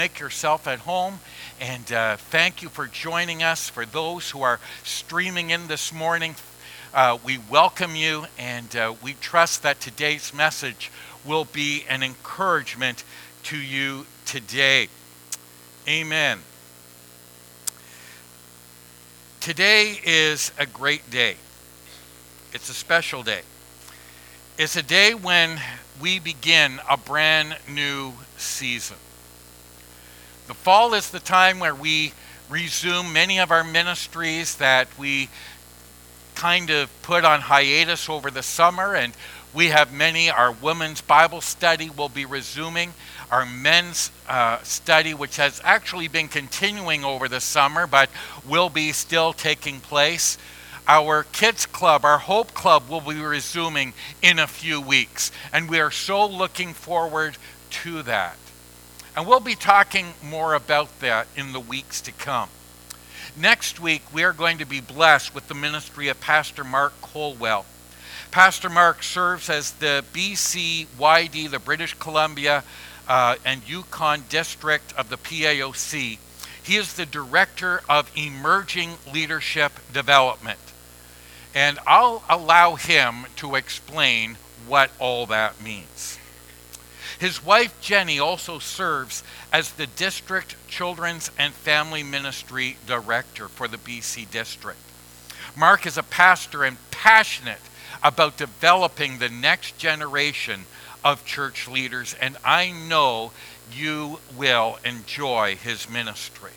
Make yourself at home, and thank you for joining us. For those who are streaming in this morning, we welcome you, and we trust that today's message will be an encouragement to you today. Amen. Today is a great day. It's a special day. It's a day when we begin a brand new season. The fall is the time where we resume many of our ministries that we kind of put on hiatus over the summer, and we have many. Our women's Bible study will be resuming. Our men's study, which has actually been continuing over the summer, but will be still taking place. Our kids club, our Hope Club, will be resuming in a few weeks, and we are so looking forward to that. And we'll be talking more about that in the weeks to come. Next week, we are going to be blessed with the ministry of Pastor Mark Colwell. Pastor Mark serves as the BCYD, the British Columbia and Yukon District of the PAOC. He is the Director of Emerging Leadership Development. And I'll allow him to explain what all that means. His wife, Jenny, also serves as the District Children's and Family Ministry Director for the BC District. Mark is a pastor and passionate about developing the next generation of church leaders, and I know you will enjoy his ministry.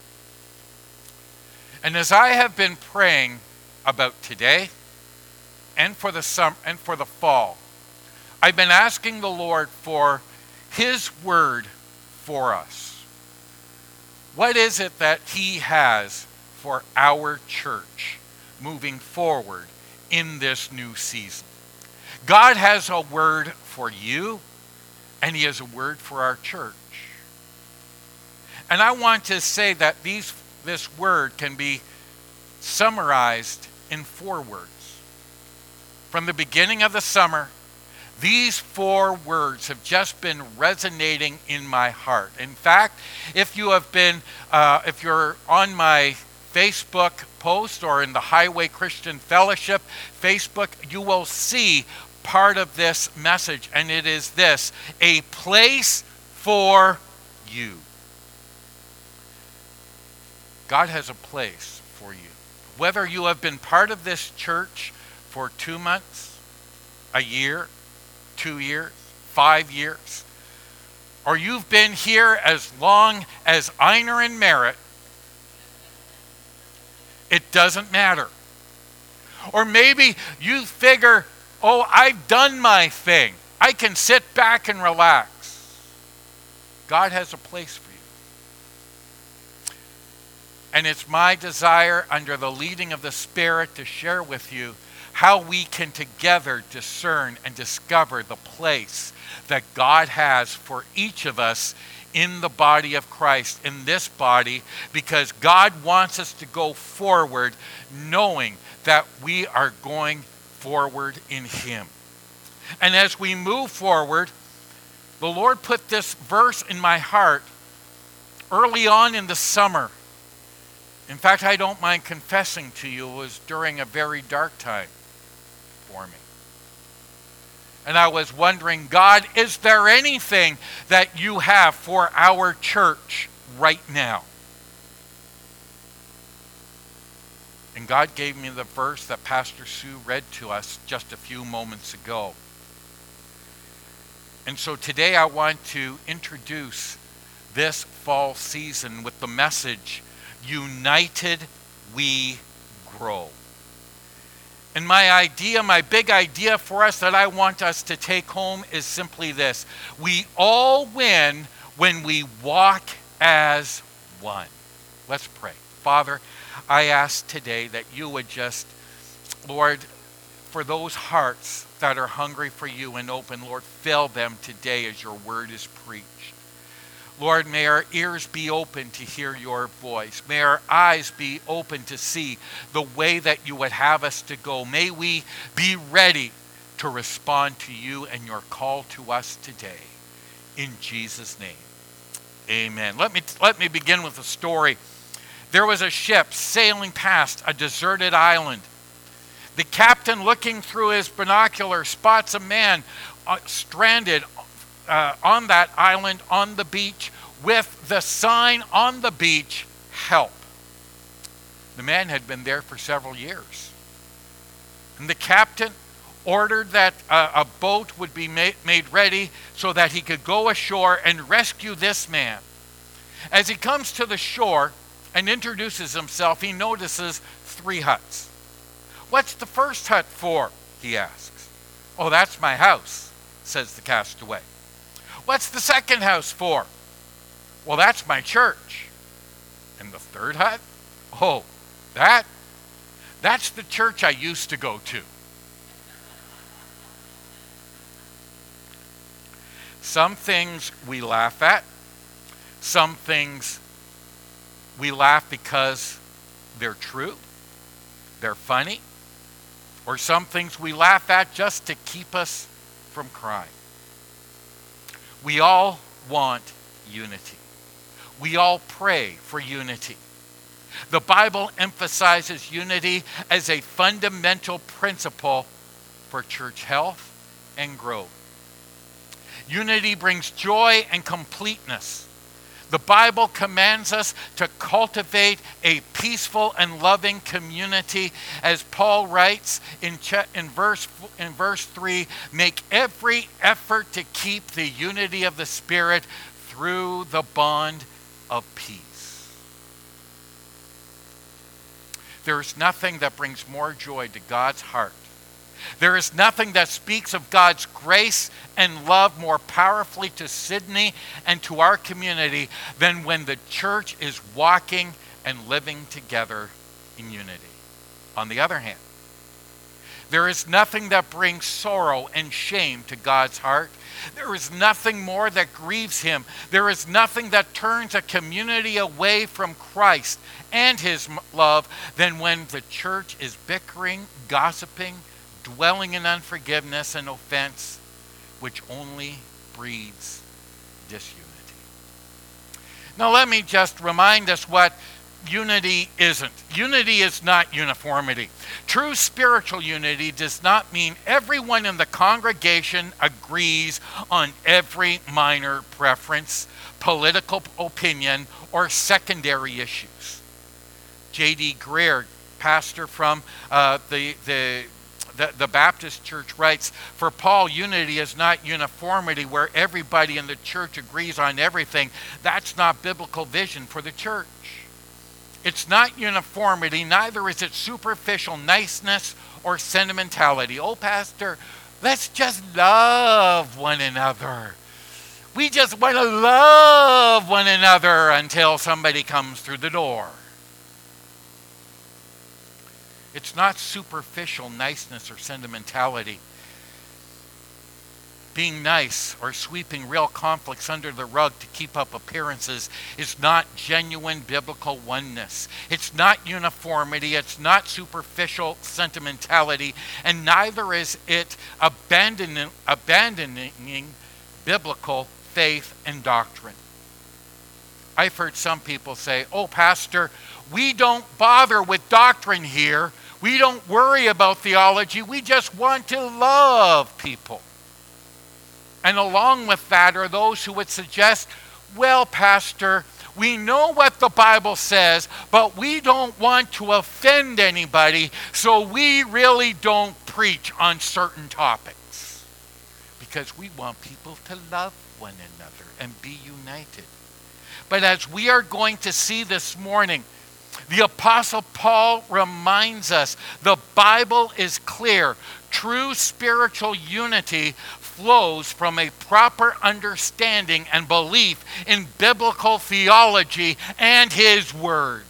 And as I have been praying about today and for the summer and for the fall, I've been asking the Lord for his word for us. What is it that he has for our church moving forward in this new season? God has a word for you, and he has a word for our church. And I want to say that this word can be summarized in 4 words. From the beginning of the summer, these 4 words have just been resonating in my heart. In fact, if you're on my Facebook post or in the Highway Christian Fellowship Facebook, you will see part of this message, and it is this: a place for you. God has a place for you. Whether you have been part of this church for 2 months, a year, 2 years, 5 years, or you've been here as long as Einar and Merritt, it doesn't matter. Or maybe you figure, oh, I've done my thing. I can sit back and relax. God has a place for you. And it's my desire, under the leading of the Spirit, to share with you how we can together discern and discover the place that God has for each of us in the body of Christ, in this body, because God wants us to go forward knowing that we are going forward in him. And as we move forward, the Lord put this verse in my heart early on in the summer. In fact, I don't mind confessing to you, it was during a very dark time for me. And I was wondering, God, is there anything that you have for our church right now? And God gave me the verse that Pastor Sue read to us just a few moments ago. And so today I want to introduce this fall season with the message, United We Grow. And my big idea for us that I want us to take home is simply this: we all win when we walk as one. Let's pray. Father, I ask today that you would just, Lord, for those hearts that are hungry for you and open, Lord, fill them today as your word is preached. Lord, may our ears be open to hear your voice. May our eyes be open to see the way that you would have us to go. May we be ready to respond to you and your call to us today. In Jesus' name, Amen. Let me begin with a story. There was a ship sailing past a deserted island. The captain, looking through his binocular, spots a man stranded on that island on the beach with the sign on the beach, "Help." The man had been there for several years. And the captain ordered that a boat would be made ready so that he could go ashore and rescue this man. As he comes to the shore and introduces himself, he notices 3 huts. "What's the first hut for?" he asks. "Oh, that's my house," says the castaway. "What's the second house for?" "Well, that's my church." "And the third hut?" "Oh, that's the church I used to go to." Some things we laugh at. Some things we laugh because they're true, they're funny, or some things we laugh at just to keep us from crying. We all want unity. We all pray for unity. The Bible emphasizes unity as a fundamental principle for church health and growth. Unity brings joy and completeness. The Bible commands us to cultivate a peaceful and loving community. As Paul writes in verse 3, "Make every effort to keep the unity of the Spirit through the bond of peace." There is nothing that brings more joy to God's heart. There is nothing that speaks of God's grace and love more powerfully to Sydney and to our community than when the church is walking and living together in unity. On the other hand, there is nothing that brings sorrow and shame to God's heart. There is nothing more that grieves him. There is nothing that turns a community away from Christ and his love than when the church is bickering, gossiping, dwelling in unforgiveness and offense, which only breeds disunity. Now let me just remind us what unity isn't. Unity is not uniformity. True spiritual unity does not mean everyone in the congregation agrees on every minor preference, political opinion, or secondary issues. J.D. Greer, pastor from the Baptist church, writes, "For Paul, unity is not uniformity where everybody in the church agrees on everything. That's not biblical vision for the church. It's not uniformity, neither is it superficial niceness or sentimentality. Oh, pastor, let's just love one another. We just want to love one another until somebody comes through the door." It's not superficial niceness or sentimentality. Being nice or sweeping real conflicts under the rug to keep up appearances is not genuine biblical oneness. It's not uniformity. It's not superficial sentimentality. And neither is it abandoning biblical faith and doctrine. I've heard some people say, "Oh, pastor, we don't bother with doctrine here. We don't worry about theology. We just want to love people." And along with that are those who would suggest, "Well, pastor, we know what the Bible says, but we don't want to offend anybody, so we really don't preach on certain topics because we want people to love one another and be united." But as we are going to see this morning, the Apostle Paul reminds us the Bible is clear. True spiritual unity flows from a proper understanding and belief in biblical theology and his word.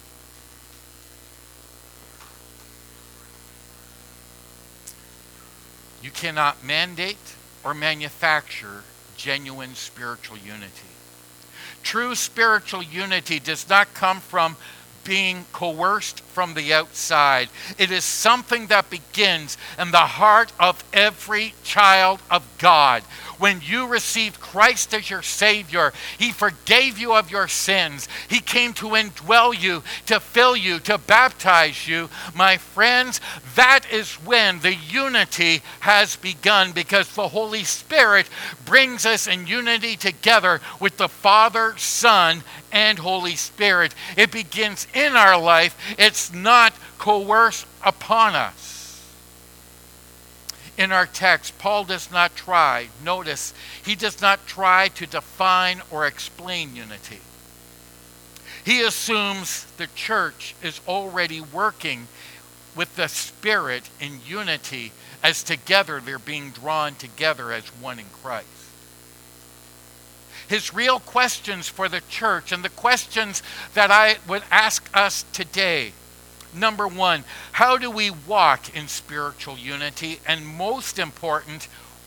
You cannot mandate or manufacture genuine spiritual unity. True spiritual unity does not come from being coerced from the outside. It is something that begins in the heart of every child of God. When you received Christ as your Savior, He forgave you of your sins. He came to indwell you, to fill you, to baptize you. My friends, that is when the unity has begun, because the Holy Spirit brings us in unity together with the Father, Son, and Holy Spirit. It begins in our life. It's not coerced upon us. In our text, Paul does not try, notice, he does not try to define or explain unity. He assumes the church is already working with the Spirit in unity, as together they're being drawn together as one in Christ. His real questions for the church, and the questions that I would ask us today: number one, how do we walk in spiritual unity? And most important,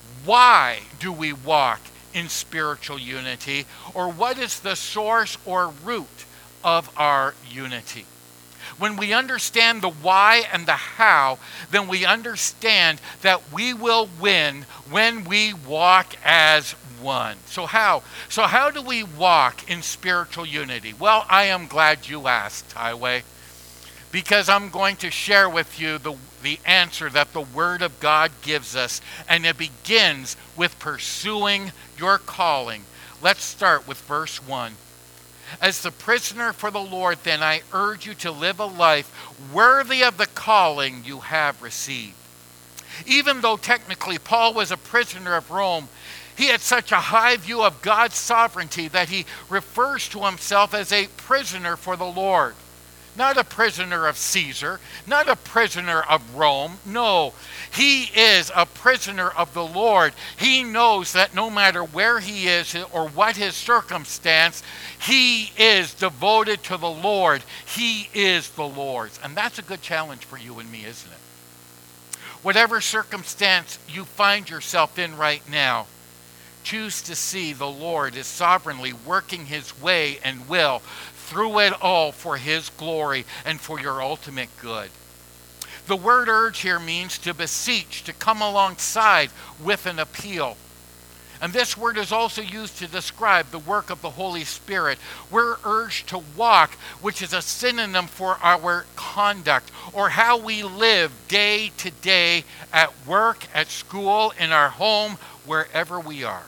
why do we walk in spiritual unity? Or what is the source or root of our unity? When we understand the why and the how, then we understand that we will win when we walk as one. So how do we walk in spiritual unity? Well, I am glad you asked, Highway, because I'm going to share with you the answer that the Word of God gives us, and it begins with pursuing your calling. Let's start with verse 1. As the prisoner for the Lord, then, I urge you to live a life worthy of the calling you have received. Even though technically Paul was a prisoner of Rome, he had such a high view of God's sovereignty that he refers to himself as a prisoner for the Lord. Not a prisoner of Caesar, not a prisoner of Rome. No, he is a prisoner of the Lord. He knows that no matter where he is or what his circumstance, he is devoted to the Lord. He is the Lord's. And that's a good challenge for you and me, isn't it? Whatever circumstance you find yourself in right now, choose to see the Lord is sovereignly working his way and will through it all for his glory and for your ultimate good. The word urge here means to beseech, to come alongside with an appeal. And this word is also used to describe the work of the Holy Spirit. We're urged to walk, which is a synonym for our conduct, or how we live day to day at work, at school, in our home, wherever we are.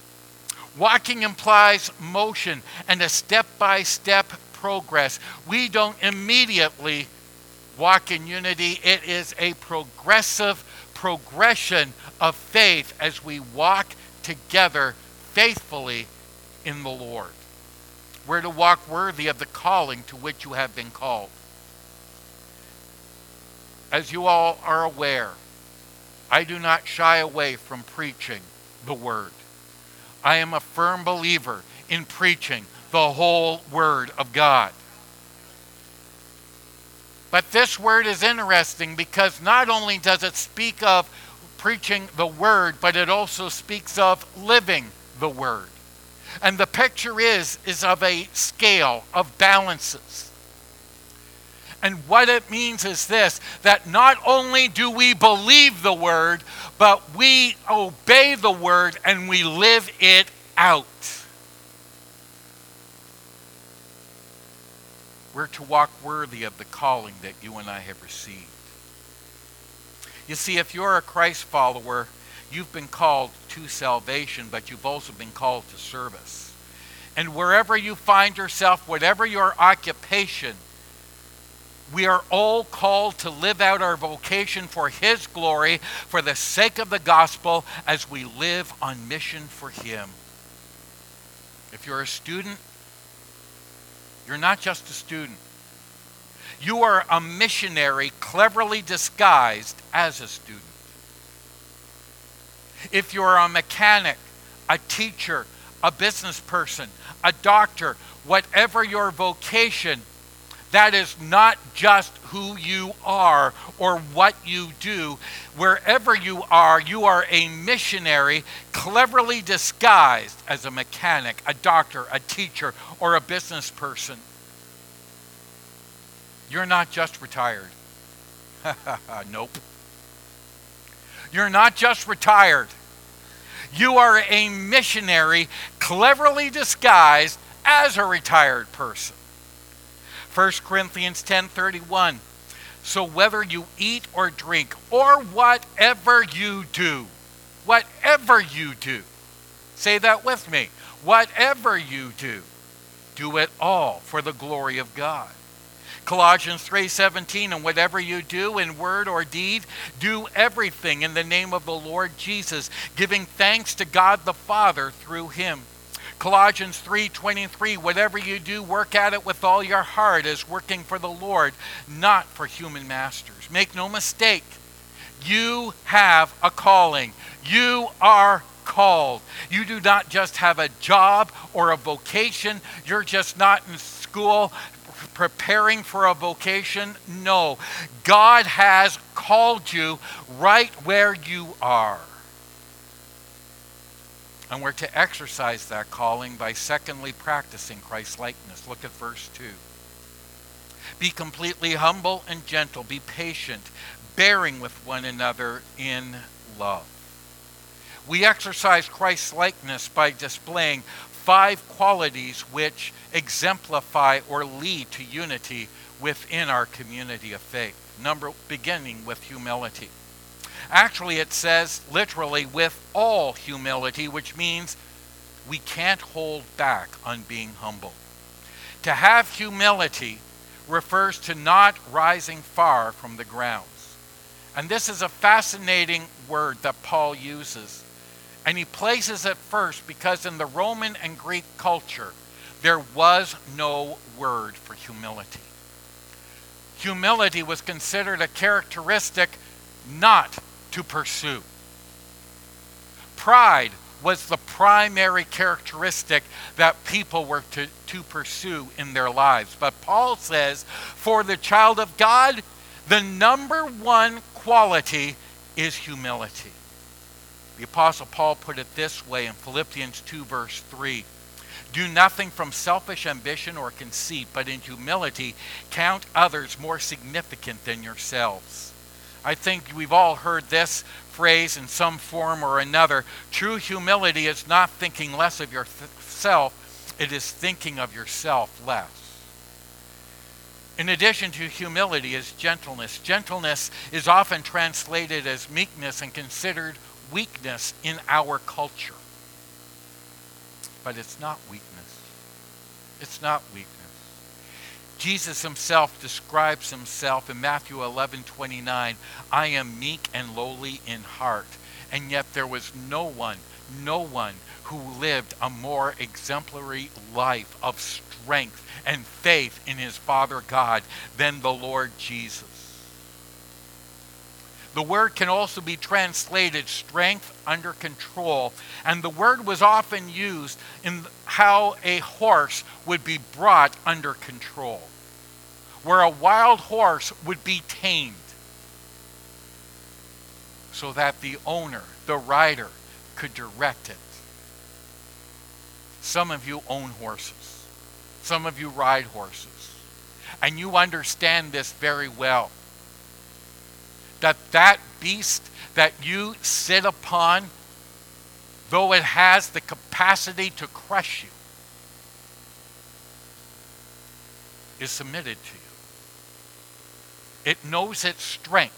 Walking implies motion and a step-by-step progress. We don't immediately walk in unity. It is a progressive progression of faith as we walk together faithfully in the Lord. We're to walk worthy of the calling to which you have been called. As you all are aware, I do not shy away from preaching the word. I am a firm believer in preaching the whole Word of God. But this word is interesting because not only does it speak of preaching the Word, but it also speaks of living the Word. And the picture is of a scale of balances. And what it means is this, that not only do we believe the Word, but we obey the Word and we live it out. We're to walk worthy of the calling that you and I have received. You see, if you're a Christ follower, you've been called to salvation, but you've also been called to service. And wherever you find yourself, whatever your occupation, we are all called to live out our vocation for His glory, for the sake of the gospel, as we live on mission for Him. If you're a student, you're not just a student. You are a missionary cleverly disguised as a student. If you're a mechanic, a teacher, a business person, a doctor, whatever your vocation, that is not just who you are or what you do. Wherever you are a missionary cleverly disguised as a mechanic, a doctor, a teacher, or a business person. You're not just retired. Nope. You're not just retired. You are a missionary cleverly disguised as a retired person. 1 Corinthians 10:31. So whether you eat or drink or whatever you do, say that with me, whatever you do it all for the glory of God. Colossians 3:17, and whatever you do in word or deed, do everything in the name of the Lord Jesus, giving thanks to God the Father through him. Colossians 3:23, whatever you do, work at it with all your heart as working for the Lord, not for human masters. Make no mistake, you have a calling. You are called. You do not just have a job or a vocation. You're just not in school preparing for a vocation. No, God has called you right where you are. And we're to exercise that calling by secondly practicing Christ-likeness. Look at verse 2. Be completely humble and gentle. Be patient, bearing with one another in love. We exercise Christ-likeness by displaying 5 qualities which exemplify or lead to unity within our community of faith. Beginning with humility. Actually, it says literally with all humility, which means we can't hold back on being humble. To have humility refers to not rising far from the grounds. And this is a fascinating word that Paul uses. And he places it first because in the Roman and Greek culture, there was no word for humility. Humility was considered a characteristic not to pursue. Pride was the primary characteristic that people were to pursue in their lives. But Paul says, for the child of God, the number one quality is humility. The Apostle Paul put it this way in Philippians 2 verse 3. Do nothing from selfish ambition or conceit, but in humility count others more significant than yourselves. I think we've all heard this phrase in some form or another. True humility is not thinking less of yourself, it is thinking of yourself less. In addition to humility is gentleness. Gentleness is often translated as meekness and considered weakness in our culture. But it's not weakness. It's not weakness. Jesus himself describes himself in Matthew 11:29, I am meek and lowly in heart. And yet there was no one who lived a more exemplary life of strength and faith in his Father God than the Lord Jesus. The word can also be translated strength under control, and the word was often used in how a horse would be brought under control, where a wild horse would be tamed so that the owner, the rider, could direct it. Some of you own horses. Some of you ride horses. And you understand this very well. That beast that you sit upon, though it has the capacity to crush you, is submitted to you. It knows its strength,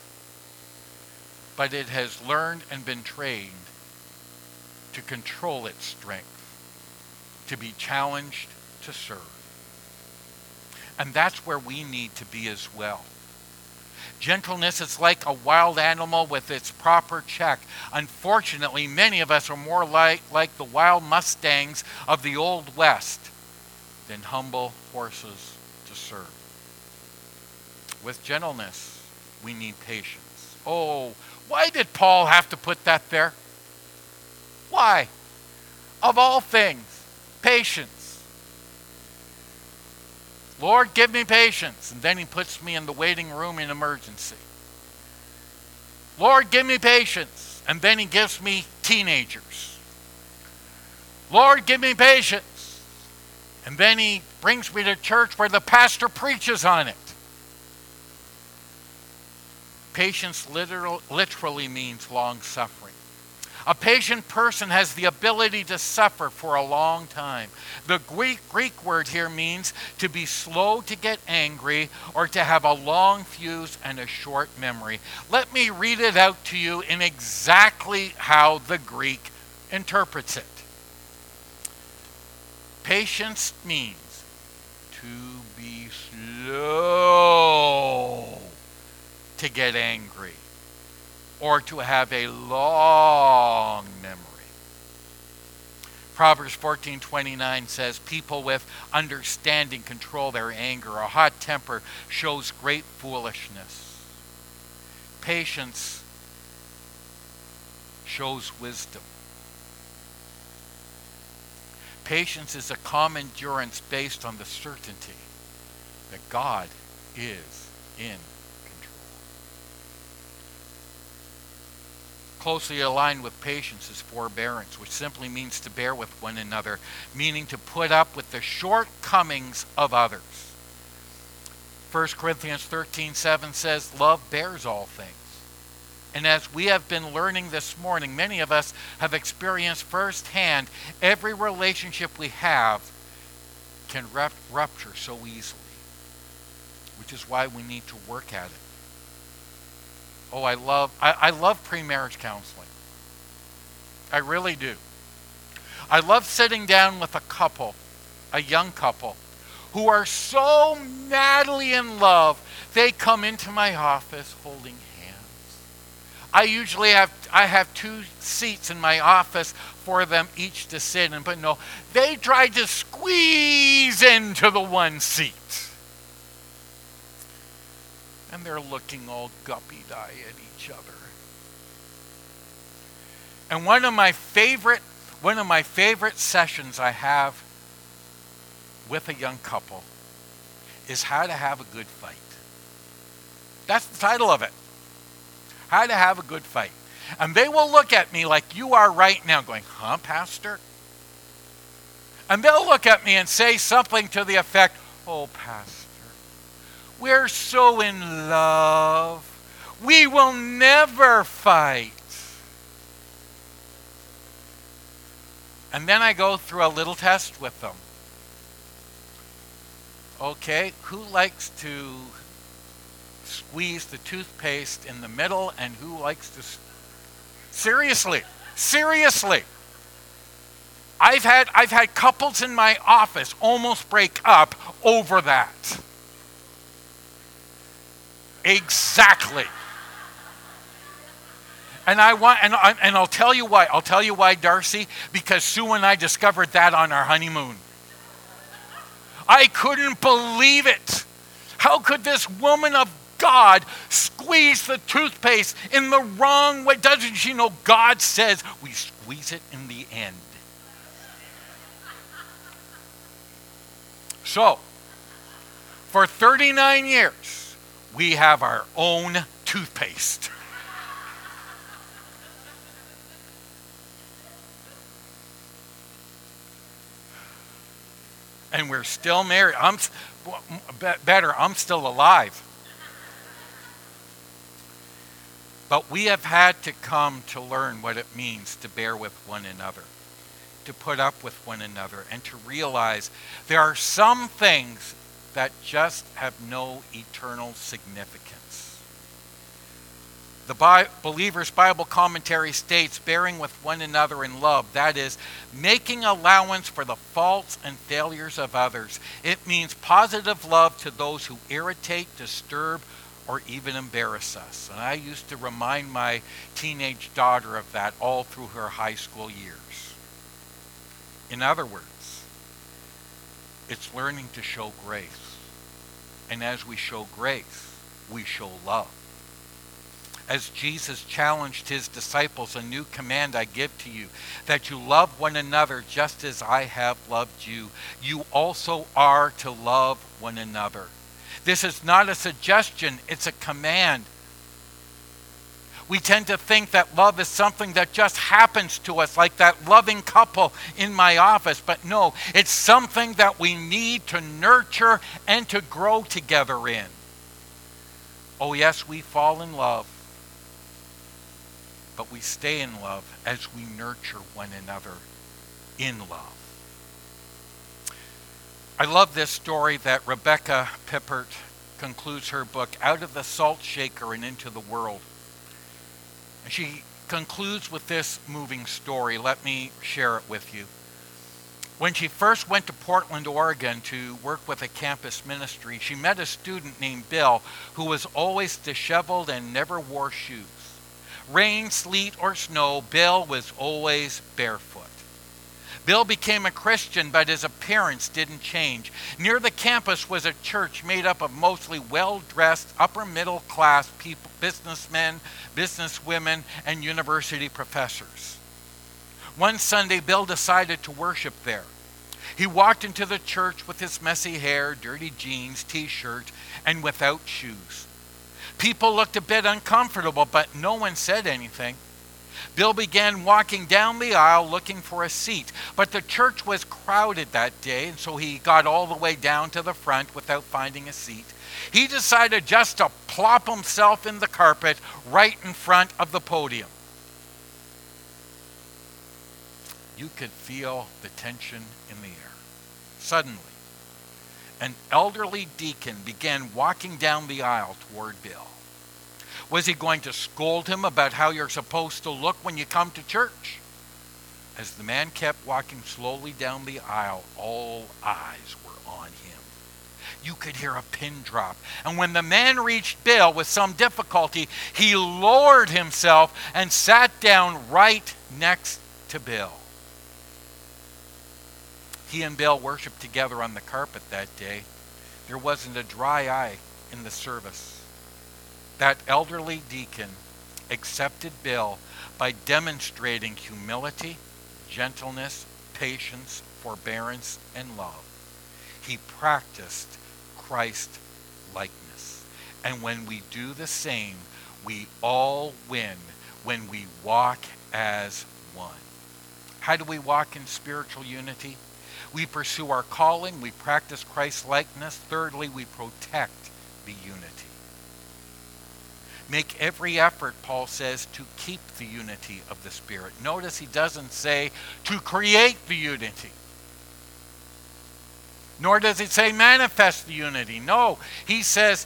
but it has learned and been trained to control its strength, to be challenged, to serve. And that's where we need to be as well. Gentleness is like a wild animal with its proper check. Unfortunately, many of us are more like the wild mustangs of the Old West than humble horses to serve. With gentleness, we need patience. Oh, why did Paul have to put that there? Why? Of all things, patience. Lord, give me patience. And then he puts me in the waiting room in emergency. Lord, give me patience. And then he gives me teenagers. Lord, give me patience. And then he brings me to church where the pastor preaches on it. Patience literally means long suffering. A patient person has the ability to suffer for a long time. The Greek word here means to be slow to get angry or to have a long fuse and a short memory. Let me read it out to you in exactly how the Greek interprets it. Patience means to be slow to get angry, or to have a long memory. Proverbs 14:29 says, people with understanding control their anger. A hot temper shows great foolishness. Patience shows wisdom. Patience is a calm endurance based on the certainty that God is in control. Closely aligned with patience is forbearance, which simply means to bear with one another, meaning to put up with the shortcomings of others. 1 Corinthians 13:7 says, love bears all things. And as we have been learning this morning, many of us have experienced firsthand, every relationship we have can rupture so easily, which is why we need to work at it. Oh, I love premarriage counseling. I really do. I love sitting down with a couple, a young couple, who are so madly in love, they come into my office holding hands. I have 2 seats in my office for them each to sit in, but no, they try to squeeze into the one seat. And they're looking all guppy-eyed at each other. And one of my favorite sessions I have with a young couple is how to have a good fight. That's the title of it. How to have a good fight. And they will look at me like you are right now going, huh, Pastor? And they'll look at me and say something to the effect, oh, Pastor, we're so in love. We will never fight. And then I go through a little test with them. Okay, who likes to squeeze the toothpaste in the middle and who likes to... Seriously. I've had couples in my office almost break up over that. Exactly. And I'll tell you why. I'll tell you why, Darcy, because Sue and I discovered that on our honeymoon. I couldn't believe it. How could this woman of God squeeze the toothpaste in the wrong way? Doesn't she know God says we squeeze it in the end? So, for 39 years, we have our own toothpaste. And we're still married. I'm still alive. But we have had to come to learn what it means to bear with one another, to put up with one another, and to realize there are some things that just have no eternal significance. The Believer's Bible Commentary states, bearing with one another in love, that is, making allowance for the faults and failures of others. It means positive love to those who irritate, disturb, or even embarrass us. And I used to remind my teenage daughter of that all through her high school years. In other words, it's learning to show grace. And as we show grace, we show love. As Jesus challenged his disciples, a new command I give to you, that you love one another just as I have loved you. You also are to love one another. This is not a suggestion, it's a command. We tend to think that love is something that just happens to us, like that loving couple in my office. But no, it's something that we need to nurture and to grow together in. Oh yes, we fall in love. but we stay in love as we nurture one another in love. I love this story that Rebecca Pippert concludes her book, Out of the Salt Shaker and Into the World. And she concludes with this moving story. Let me share it with you. When she first went to Portland, Oregon to work with a campus ministry, she met a student named Bill who was always disheveled and never wore shoes. Rain, sleet, or snow, Bill was always barefoot. Bill became a Christian, but his appearance didn't change. Near the campus was a church made up of mostly well-dressed, upper-middle-class people, businessmen, businesswomen, and university professors. One Sunday, Bill decided to worship there. He walked into the church with his messy hair, dirty jeans, t-shirt, and without shoes. People looked a bit uncomfortable, but no one said anything. Bill began walking down the aisle looking for a seat, but the church was crowded that day, and so he got all the way down to the front without finding a seat. He decided just to plop himself in the carpet right in front of the podium. You could feel the tension in the air. Suddenly, an elderly deacon began walking down the aisle toward Bill. Was he going to scold him about how you're supposed to look when you come to church? As the man kept walking slowly down the aisle, all eyes were on him. You could hear a pin drop. And when the man reached Bill with some difficulty, he lowered himself and sat down right next to Bill. He and Bill worshiped together on the carpet that day. There wasn't a dry eye in the service. That elderly deacon accepted Bill by demonstrating humility, gentleness, patience, forbearance, and love. He practiced Christ likeness. And when we do the same, we all win when we walk as one. How do we walk in spiritual unity? We pursue our calling, we practice Christ likeness. Thirdly, we protect the unity. Make every effort, Paul says, to keep the unity of the Spirit. Notice he doesn't say to create the unity. Nor does he say manifest the unity. No, he says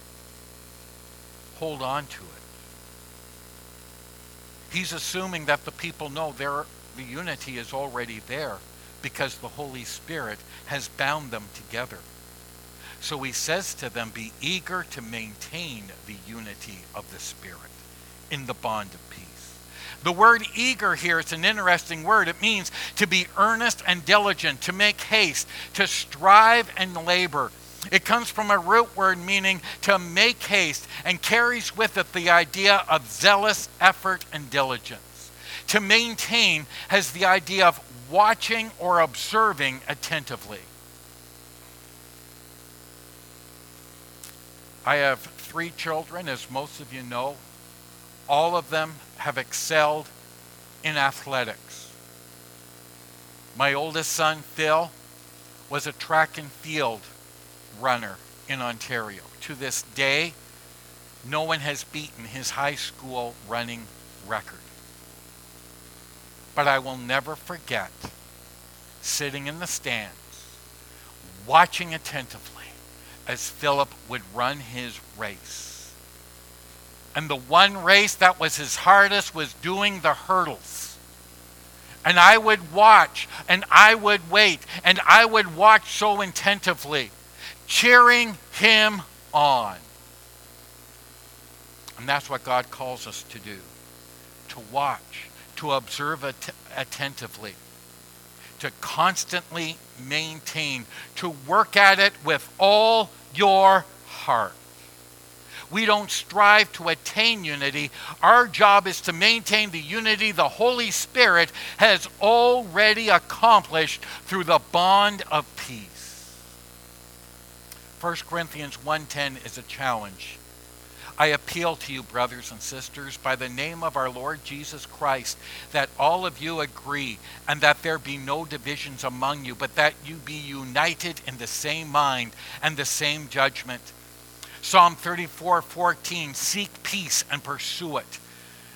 hold on to it. He's assuming that the people know the unity is already there because the Holy Spirit has bound them together. So he says to them, be eager to maintain the unity of the Spirit in the bond of peace. The word eager here is an interesting word. It means to be earnest and diligent, to make haste, to strive and labor. It comes from a root word meaning to make haste and carries with it the idea of zealous effort and diligence. To maintain has the idea of watching or observing attentively. I have 3 children, as most of you know. All of them have excelled in athletics. My oldest son, Phil, was a track and field runner in Ontario. To this day, no one has beaten his high school running record. But I will never forget sitting in the stands, watching attentively as Philip would run his race. And the one race that was his hardest was doing the hurdles. And I would watch, and I would wait, and I would watch so attentively, cheering him on. And that's what God calls us to do, to watch, to observe attentively, to constantly maintain, to work at it with all your heart. We don't strive to attain unity. Our job is to maintain the unity the Holy Spirit has already accomplished through the bond of peace. 1 Corinthians 1:10 is a challenge. I appeal to you, brothers and sisters, by the name of our Lord Jesus Christ, that all of you agree, and that there be no divisions among you, but that you be united in the same mind and the same judgment. Psalm 34:14, seek peace and pursue it.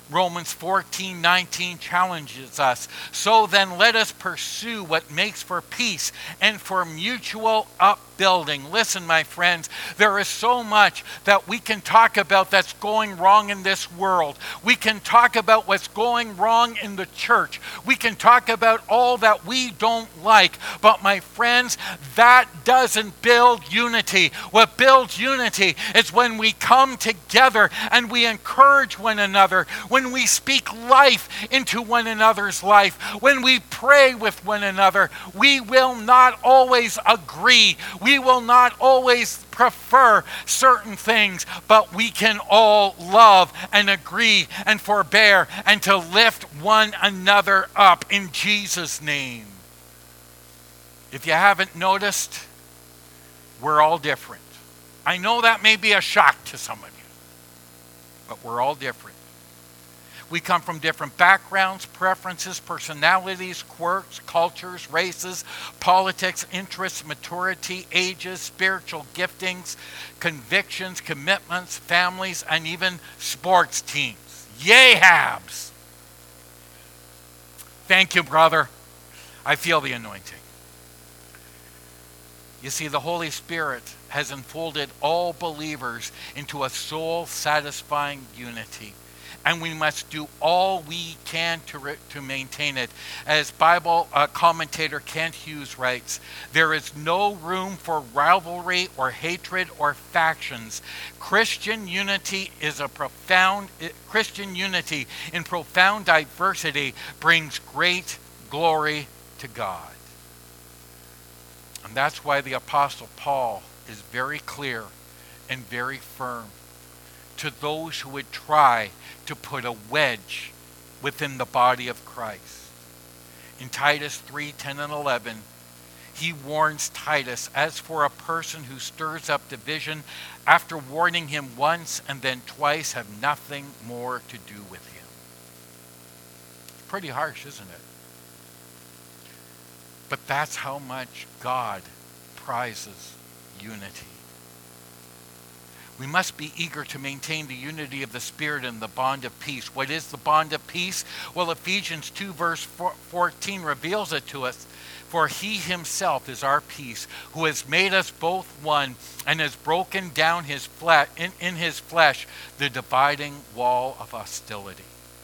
Romans 14:19 challenges us. So then let us pursue what makes for peace and for mutual upbuilding. Listen, my friends, there is so much that we can talk about that's going wrong in this world. We can talk about what's going wrong in the church. We can talk about all that we don't like. But my friends, that doesn't build unity. What builds unity is when we come together and we encourage one another, when we speak life into one another's life, when we pray with one another. We will not always agree. We will not always prefer certain things, but we can all love and agree and forbear and to lift one another up in Jesus' name. If you haven't noticed, we're all different. I know that may be a shock to some of you, but we're all different. We come from different backgrounds, preferences, personalities, quirks, cultures, races, politics, interests, maturity, ages, spiritual giftings, convictions, commitments, families, and even sports teams. Yay, Habs! Thank you, brother. I feel the anointing. You see, the Holy Spirit has enfolded all believers into a soul-satisfying unity. And we must do all we can to maintain it. As Bible commentator Kent Hughes writes, there is no room for rivalry or hatred or factions. Christian unity in profound diversity brings great glory to God. And that's why the Apostle Paul is very clear and very firm to those who would try to put a wedge within the body of Christ. In Titus 3:10 and 11, he warns Titus, as for a person who stirs up division, after warning him once and then twice, have nothing more to do with him. It's pretty harsh, isn't it? But that's how much God prizes unity. We must be eager to maintain the unity of the Spirit and the bond of peace. What is the bond of peace? Well, Ephesians 2 verse 14 reveals it to us. For he himself is our peace, who has made us both one and has broken down in his flesh the dividing wall of hostility.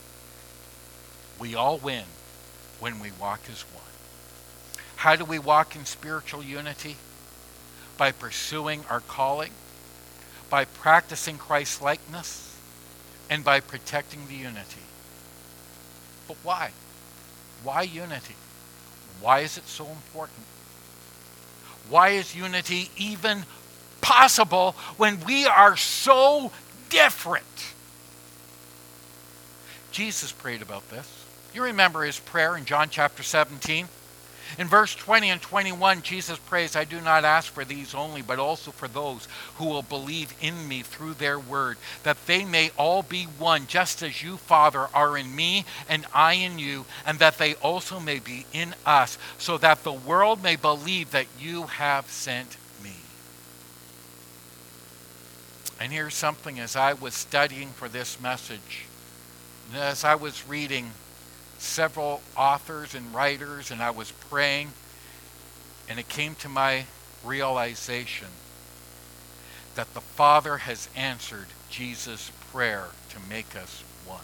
We all win when we walk as one. How do we walk in spiritual unity? By pursuing our calling, by practicing Christ's likeness, and by protecting the unity. But why? Why unity? Why is it so important? Why is unity even possible when we are so different? Jesus prayed about this. You remember his prayer in John chapter 17? In verse 20 and 21, Jesus prays, I do not ask for these only, but also for those who will believe in me through their word, that they may all be one, just as you, Father, are in me and I in you, and that they also may be in us, so that the world may believe that you have sent me. And here's something as I was studying for this message, and as I was reading several authors and writers, and I was praying, and it came to my realization that the Father has answered Jesus' prayer to make us one.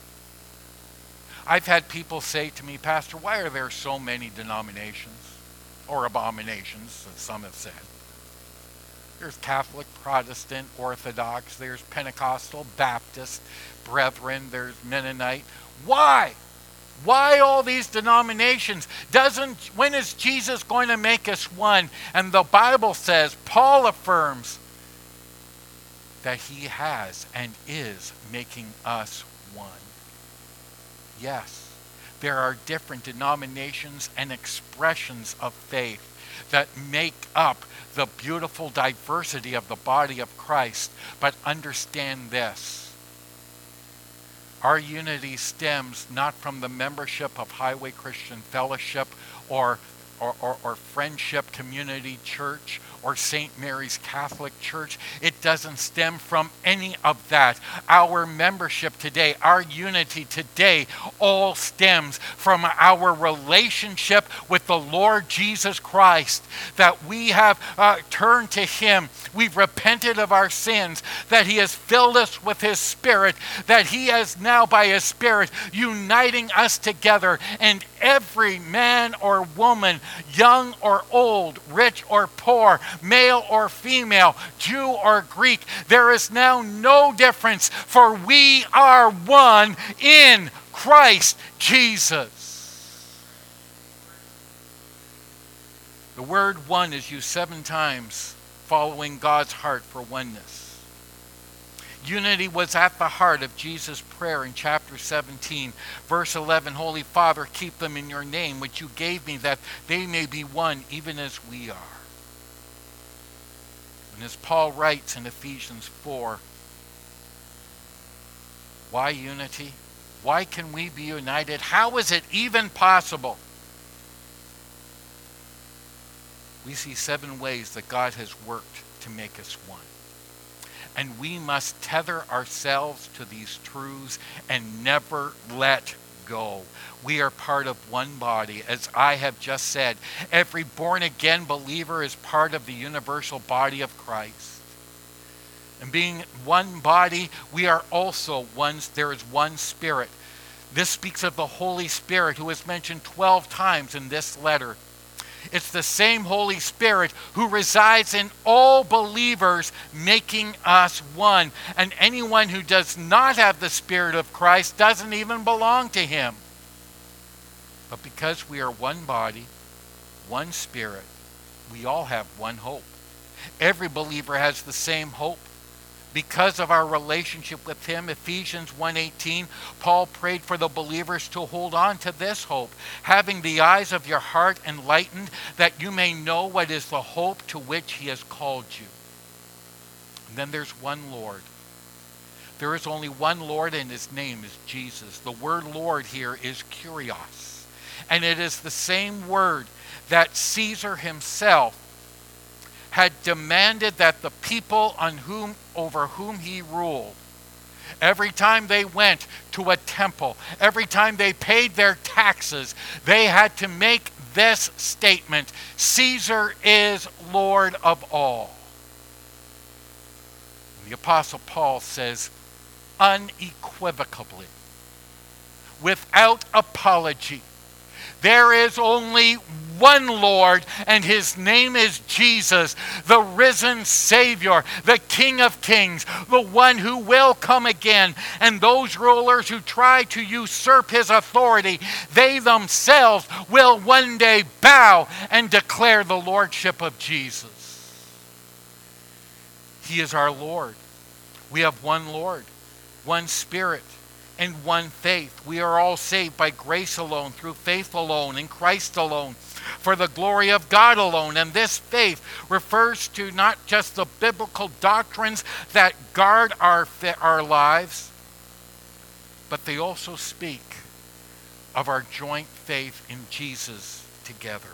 I've had people say to me, Pastor, why are there so many denominations, or abominations, as some have said? There's Catholic, Protestant, Orthodox, there's Pentecostal, Baptist, Brethren, there's Mennonite. Why? Why all these denominations? When is Jesus going to make us one? And the Bible says, Paul affirms that he has and is making us one. Yes, there are different denominations and expressions of faith that make up the beautiful diversity of the body of Christ. But understand this. Our unity stems not from the membership of Highway Christian Fellowship or Friendship Community Church or St. Mary's Catholic Church. It doesn't stem from any of that. Our membership today, our unity today, all stems from our relationship with the Lord Jesus Christ, that we have turned to him. We've repented of our sins, that he has filled us with his Spirit, that he is now by his Spirit uniting us together, and every man or woman, young or old, rich or poor, male or female, Jew or Greek, there is now no difference, for we are one in Christ Jesus. The word one is used 7 times following God's heart for oneness. Unity was at the heart of Jesus' prayer in chapter 17, verse 11. Holy Father, keep them in your name, which you gave me, that they may be one, even as we are. And as Paul writes in Ephesians 4, why unity? Why can we be united? How is it even possible? We see 7 ways that God has worked to make us one. And we must tether ourselves to these truths and never let go. We are part of one body. As I have just said, every born-again believer is part of the universal body of Christ. And being one body, we are also one. There is one Spirit. This speaks of the Holy Spirit, who is mentioned 12 times in this letter. It's the same Holy Spirit who resides in all believers, making us one. And anyone who does not have the Spirit of Christ doesn't even belong to him. But because we are one body, one Spirit, we all have one hope. Every believer has the same hope. Because of our relationship with him, Ephesians 1:18, Paul prayed for the believers to hold on to this hope, having the eyes of your heart enlightened, that you may know what is the hope to which he has called you. And then there's one Lord. There is only one Lord, and his name is Jesus. The word Lord here is kurios. And it is the same word that Caesar himself had demanded that the people over whom he ruled, every time they went to a temple, every time they paid their taxes, they had to make this statement: Caesar is Lord of all. The Apostle Paul says unequivocally, without apology, there is only one Lord, and his name is Jesus, the risen Savior, the King of Kings, the one who will come again. And those rulers who try to usurp his authority, they themselves will one day bow and declare the lordship of Jesus. He is our Lord. We have one Lord, one Spirit, and one faith. We are all saved by grace alone, through faith alone, in Christ alone, for the glory of God alone. And this faith refers to not just the biblical doctrines that guard our lives, but they also speak of our joint faith in Jesus together.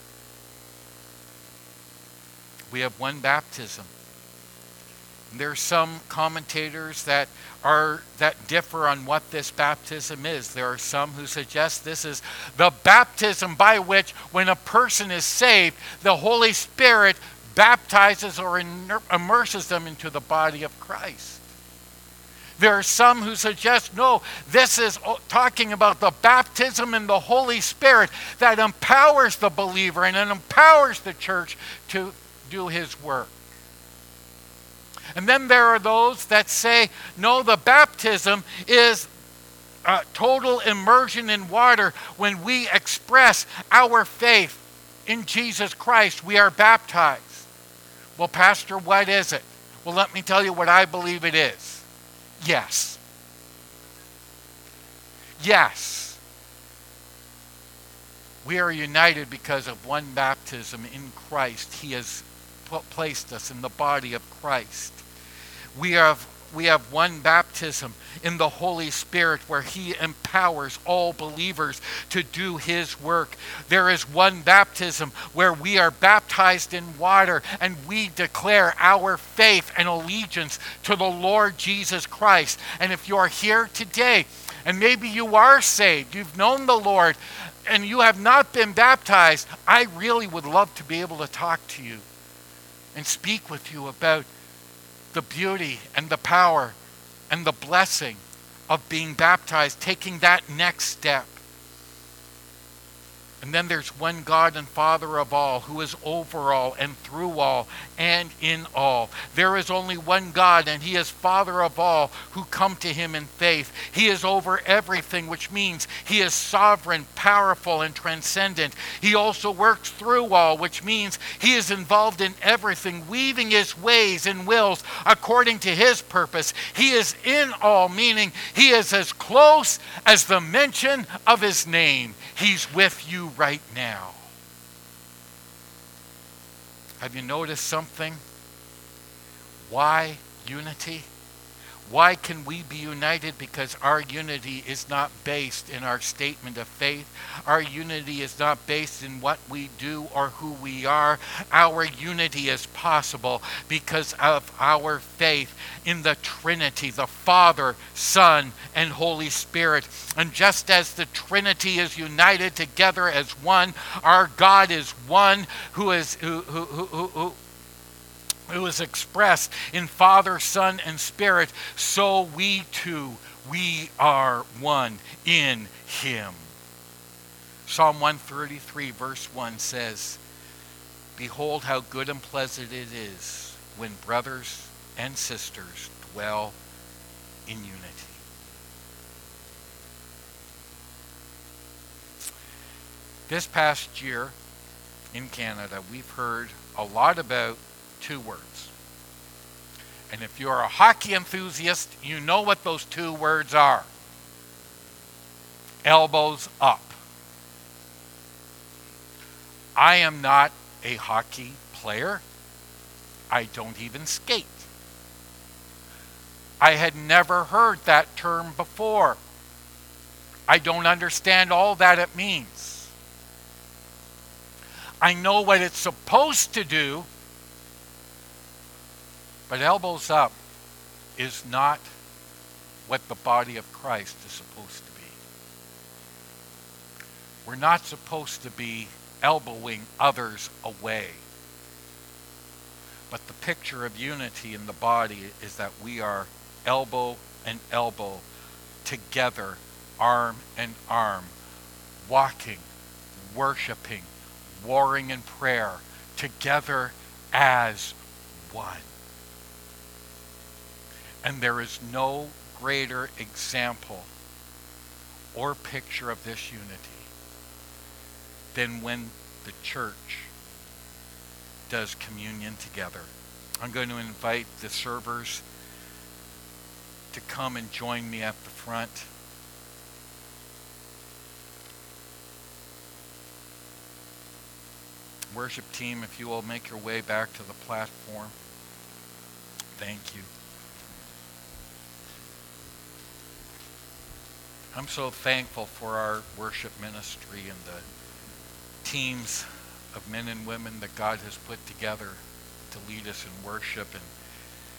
We have one baptism. There are some commentators that differ on what this baptism is. There are some who suggest this is the baptism by which, when a person is saved, the Holy Spirit baptizes or immerses them into the body of Christ. There are some who suggest, no, this is talking about the baptism in the Holy Spirit that empowers the believer and it empowers the church to do his work. And then there are those that say, no, the baptism is total immersion in water. When we express our faith in Jesus Christ, we are baptized. Well, Pastor, what is it? Well, let me tell you what I believe it is. Yes. Yes. We are united because of one baptism in Christ. He has placed us in the body of Christ. We have we have one baptism in the Holy Spirit where he empowers all believers to do his work. There is one baptism where we are baptized in water and we declare our faith and allegiance to the Lord Jesus Christ. And if you are here today and maybe you are saved, you've known the Lord, and you have not been baptized, I really would love to be able to talk to you and speak with you about the beauty and the power and the blessing of being baptized, taking that next step. And then there's one God and Father of all, who is over all and through all and in all. There is only one God, and he is Father of all who come to him in faith. He is over everything, which means he is sovereign, powerful, and transcendent. He also works through all, which means he is involved in everything, weaving his ways and wills according to his purpose. He is in all, meaning he is as close as the mention of his name. He's with you right now. Have you noticed something? Why unity? Why can we be united? Because our unity is not based in our statement of faith. Our unity is not based in what we do or who we are. Our unity is possible because of our faith in the Trinity, the Father, Son, and Holy Spirit. And just as the Trinity is united together as one, our God is one who is expressed in Father, Son, and Spirit, so we too, we are one in him. Psalm 133 verse 1 says, "Behold how good and pleasant it is when brothers and sisters dwell in unity." This past year in Canada, we've heard a lot about two words. And if you're a hockey enthusiast, you know what those two words are. Elbows up. I am not a hockey player. I don't even skate. I had never heard that term before. I don't understand all that it means. I know what it's supposed to do, but elbows up is not what the body of Christ is supposed to be. We're not supposed to be elbowing others away. But the picture of unity in the body is that we are elbow and elbow together, arm and arm, walking, worshiping, warring in prayer, together as one. And there is no greater example or picture of this unity than when the church does communion together. I'm going to invite the servers to come and join me at the front. Worship team, if you will make your way back to the platform. Thank you. I'm so thankful for our worship ministry and the teams of men and women that God has put together to lead us in worship. And